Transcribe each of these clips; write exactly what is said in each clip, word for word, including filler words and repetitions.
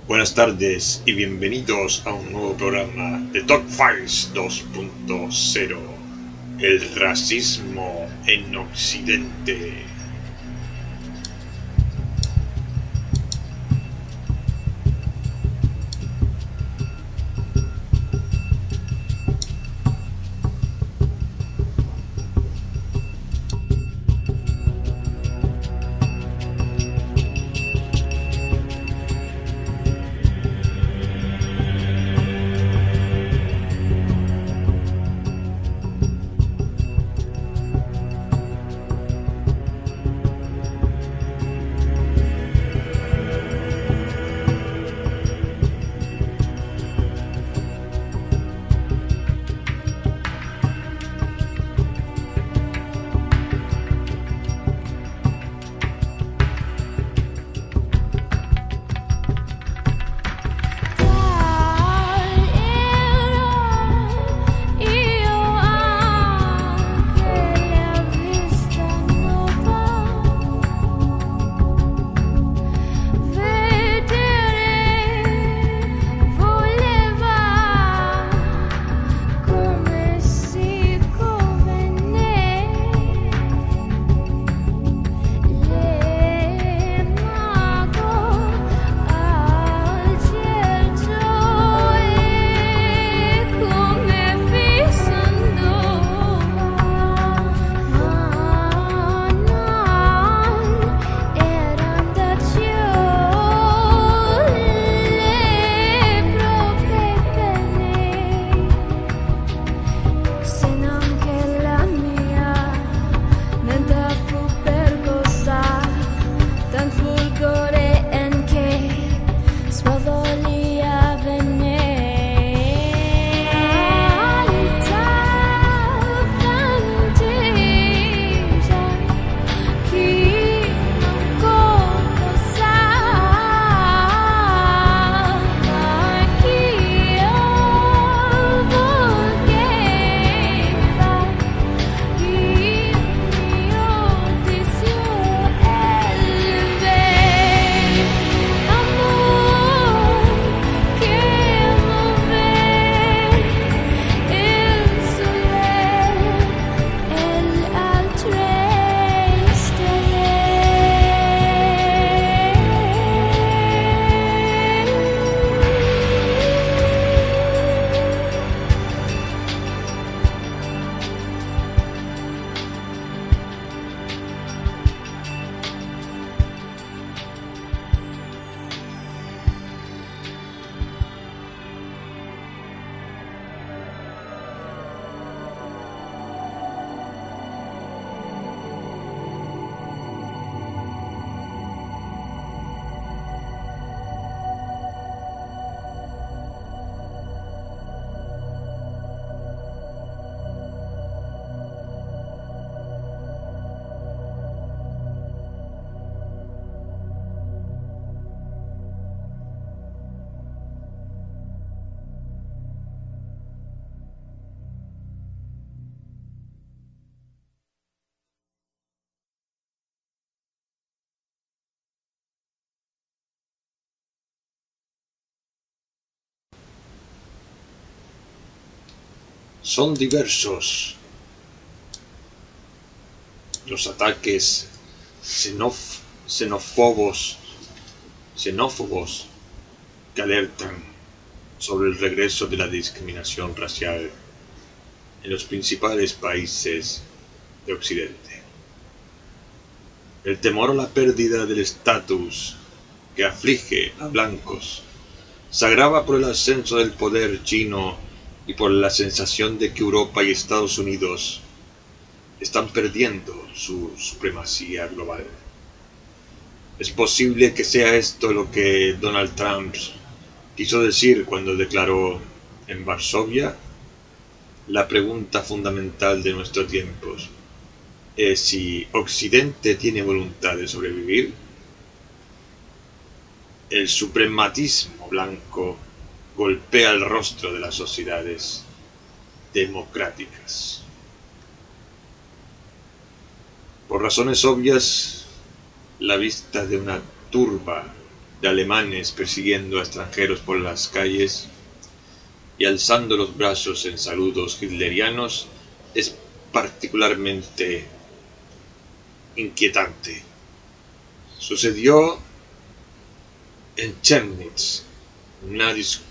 Buenas tardes y bienvenidos a un nuevo programa de Dogfights dos punto cero, el racismo en Occidente. Son diversos los ataques xenof xenófobos, xenófobos que alertan sobre el regreso de la discriminación racial en los principales países de Occidente. El temor a la pérdida del estatus que aflige a blancos se agrava por el ascenso del poder chino y por la sensación de que Europa y Estados Unidos están perdiendo su supremacía global. Es posible que sea esto lo que Donald Trump quiso decir cuando declaró en Varsovia: la pregunta fundamental de nuestros tiempos es si Occidente tiene voluntad de sobrevivir. El suprematismo blanco golpea el rostro de las sociedades democráticas. Por razones obvias, la vista de una turba de alemanes persiguiendo a extranjeros por las calles y alzando los brazos en saludos hitlerianos es particularmente inquietante. Sucedió en Chemnitz, una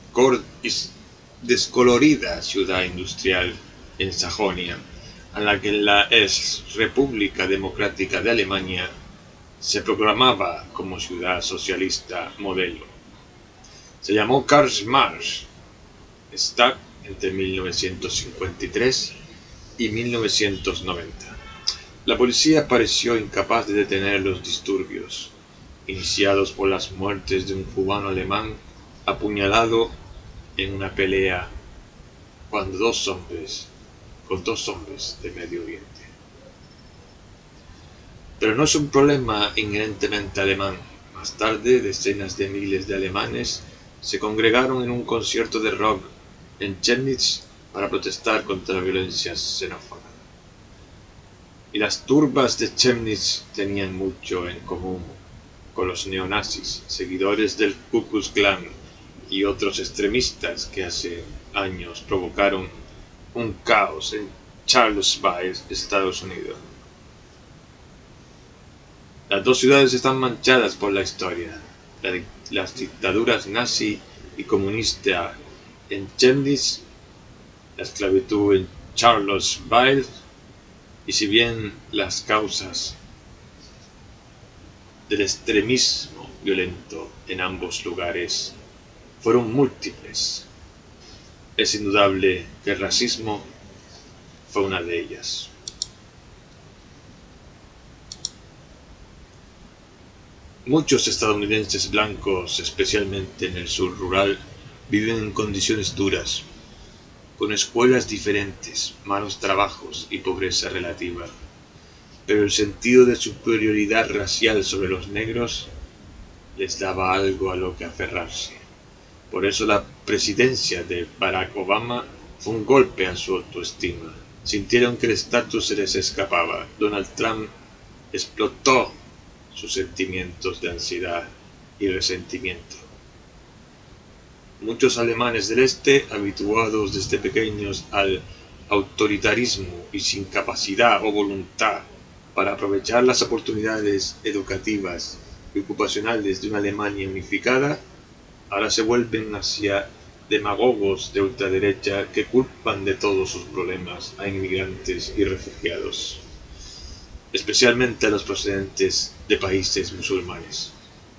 descolorida ciudad industrial en Sajonia, a la que la ex República Democrática de Alemania se proclamaba como ciudad socialista modelo. Se llamó Karlsmarsch. Está entre mil novecientos cincuenta y tres y mil novecientos noventa. La policía pareció incapaz de detener los disturbios, iniciados por las muertes de un cubano alemán apuñalado en una pelea cuando dos hombres, con dos hombres de Medio Oriente. Pero no es un problema inherentemente alemán. Más tarde, decenas de miles de alemanes se congregaron en un concierto de rock en Chemnitz para protestar contra la violencia xenófoba. Y las turbas de Chemnitz tenían mucho en común con los neonazis, seguidores del Ku Klux Klan y otros extremistas que hace años provocaron un caos en Charlottesville, Estados Unidos. Las dos ciudades están manchadas por la historia. La, las dictaduras nazi y comunista en Chemnitz, la esclavitud en Charlottesville, y si bien las causas del extremismo violento en ambos lugares fueron múltiples, es indudable que el racismo fue una de ellas. Muchos estadounidenses blancos, especialmente en el sur rural, viven en condiciones duras, con escuelas diferentes, malos trabajos y pobreza relativa. Pero el sentido de superioridad racial sobre los negros les daba algo a lo que aferrarse. Por eso la presidencia de Barack Obama fue un golpe a su autoestima. Sintieron que el estatus se les escapaba. Donald Trump explotó sus sentimientos de ansiedad y resentimiento. Muchos alemanes del este, habituados desde pequeños al autoritarismo y sin capacidad o voluntad para aprovechar las oportunidades educativas y ocupacionales de una Alemania unificada, ahora se vuelven hacia demagogos de ultraderecha que culpan de todos sus problemas a inmigrantes y refugiados, especialmente a los procedentes de países musulmanes.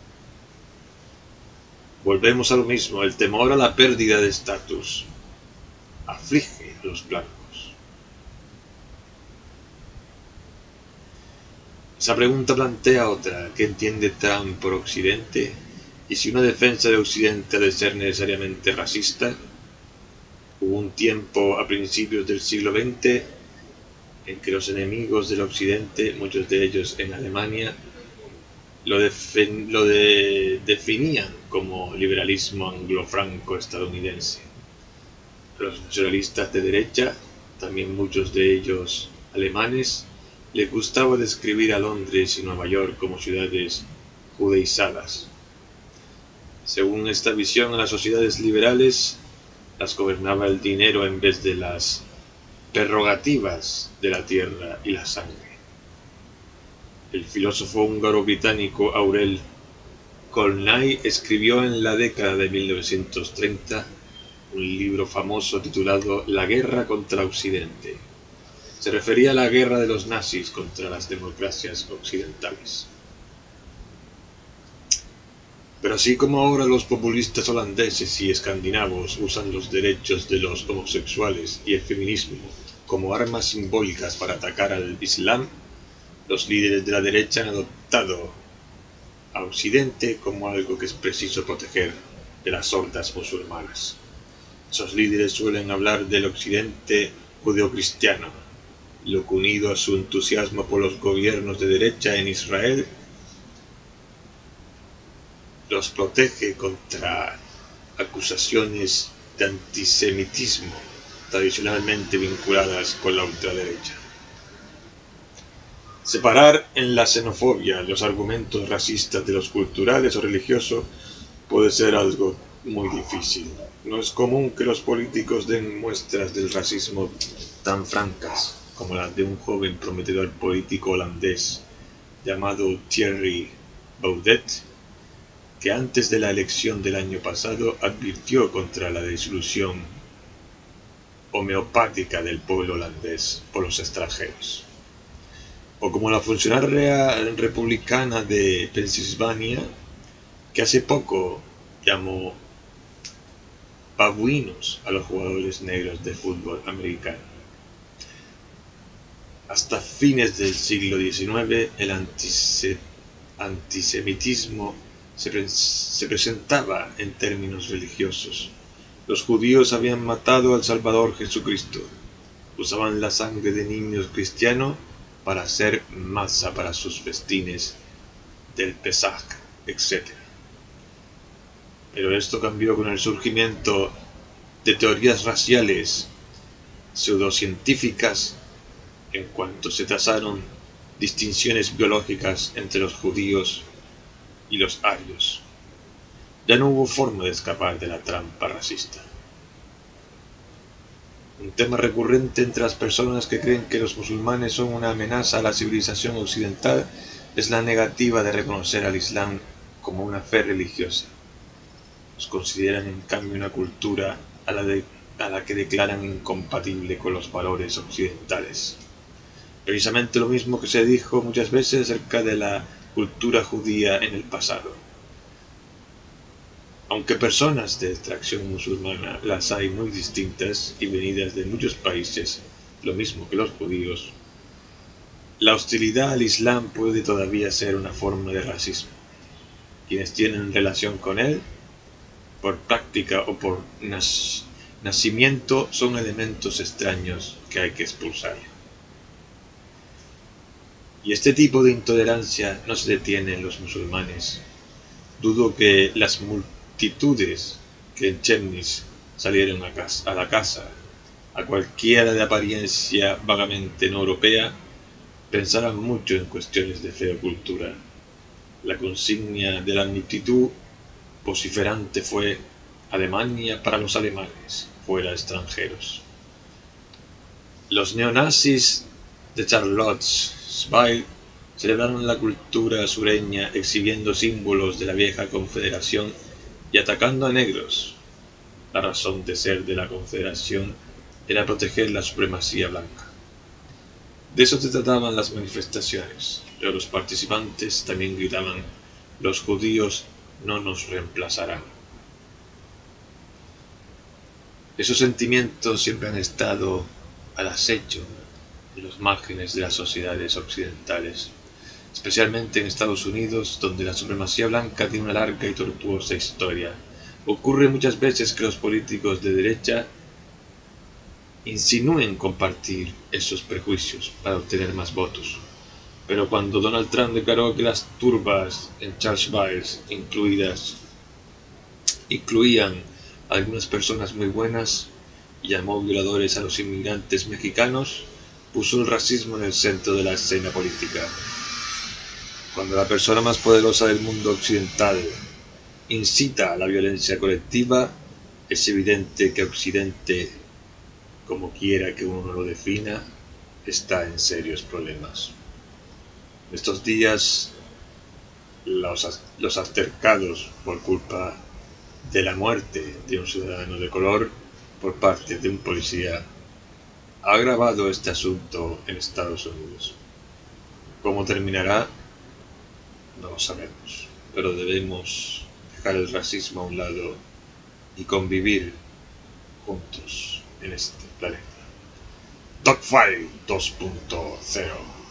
Volvemos a lo mismo, el temor a la pérdida de estatus aflige a los blancos. Esa pregunta plantea otra: ¿qué entiende Trump por Occidente? Y si una defensa de Occidente ha de ser necesariamente racista. Hubo un tiempo a principios del siglo veinte en que los enemigos del Occidente, muchos de ellos en Alemania, lo, lo de definían como liberalismo anglo-franco-estadounidense. Los nacionalistas de derecha, también muchos de ellos alemanes, les gustaba describir a Londres y Nueva York como ciudades judaizadas. Según esta visión, a las sociedades liberales las gobernaba el dinero en vez de las prerrogativas de la tierra y la sangre. El filósofo húngaro-británico Aurel Kolnay escribió en la década de mil novecientos treinta un libro famoso titulado La guerra contra Occidente. Se refería a la guerra de los nazis contra las democracias occidentales. Pero así como ahora los populistas holandeses y escandinavos usan los derechos de los homosexuales y el feminismo como armas simbólicas para atacar al Islam, los líderes de la derecha han adoptado a Occidente como algo que es preciso proteger de las hordas musulmanas. Esos líderes suelen hablar del Occidente judeocristiano, lo que unido a su entusiasmo por los gobiernos de derecha en Israel los protege contra acusaciones de antisemitismo tradicionalmente vinculadas con la ultraderecha. Separar en la xenofobia los argumentos racistas de los culturales o religiosos puede ser algo muy difícil. No es común que los políticos den muestras del racismo tan francas como las de un joven prometedor político holandés llamado Thierry Baudet, que antes de la elección del año pasado advirtió contra la disolución homeopática del pueblo holandés por los extranjeros. O como la funcionaria republicana de Pensilvania, que hace poco llamó babuinos a los jugadores negros de fútbol americano. Hasta fines del siglo diecinueve, el antise antisemitismo se, pre se presentaba en términos religiosos. Los judíos habían matado al Salvador Jesucristo, usaban la sangre de niños cristianos para hacer masa para sus festines del Pesaj, etcétera. Pero esto cambió con el surgimiento de teorías raciales pseudocientíficas en cuanto se trazaron distinciones biológicas entre los judíos y los arios. Ya no hubo forma de escapar de la trampa racista. Un tema recurrente entre las personas que creen que los musulmanes son una amenaza a la civilización occidental es la negativa de reconocer al Islam como una fe religiosa. Los consideran en cambio una cultura a la, de, a la que declaran incompatible con los valores occidentales. Precisamente lo mismo que se dijo muchas veces acerca de la cultura judía en el pasado. Aunque personas de extracción musulmana las hay muy distintas y venidas de muchos países, lo mismo que los judíos, la hostilidad al Islam puede todavía ser una forma de racismo. Quienes tienen relación con él, por práctica o por nas nacimiento, son elementos extraños que hay que expulsar. Y este tipo de intolerancia no se detiene en los musulmanes. Dudo que las multitudes que en Chemnitz salieron a, casa, a la casa, a cualquiera de apariencia vagamente no europea, pensaran mucho en cuestiones de fe o cultura. La consigna de la multitud vociferante fue: Alemania para los alemanes, fuera extranjeros. Los neonazis de Charlottesville celebraron la cultura sureña exhibiendo símbolos de la vieja confederación y atacando a negros. La razón de ser de la confederación era proteger la supremacía blanca. De eso se trataban las manifestaciones, pero los participantes también gritaban: los judíos no nos reemplazarán. Esos sentimientos siempre han estado al acecho en los márgenes de las sociedades occidentales, especialmente en Estados Unidos, donde la supremacía blanca tiene una larga y tortuosa historia. Ocurre muchas veces que los políticos de derecha insinúen compartir esos prejuicios para obtener más votos. Pero cuando Donald Trump declaró que las turbas en Charlottesville incluidas, incluían a algunas personas muy buenas y llamó violadores a los inmigrantes mexicanos, puso el racismo en el centro de la escena política. Cuando la persona más poderosa del mundo occidental incita a la violencia colectiva, es evidente que Occidente, como quiera que uno lo defina, está en serios problemas. Estos días, los, los altercados por culpa de la muerte de un ciudadano de color por parte de un policía ha agravado este asunto en Estados Unidos. ¿Cómo terminará? No lo sabemos, pero debemos dejar el racismo a un lado y convivir juntos en este planeta. Dogfight dos punto cero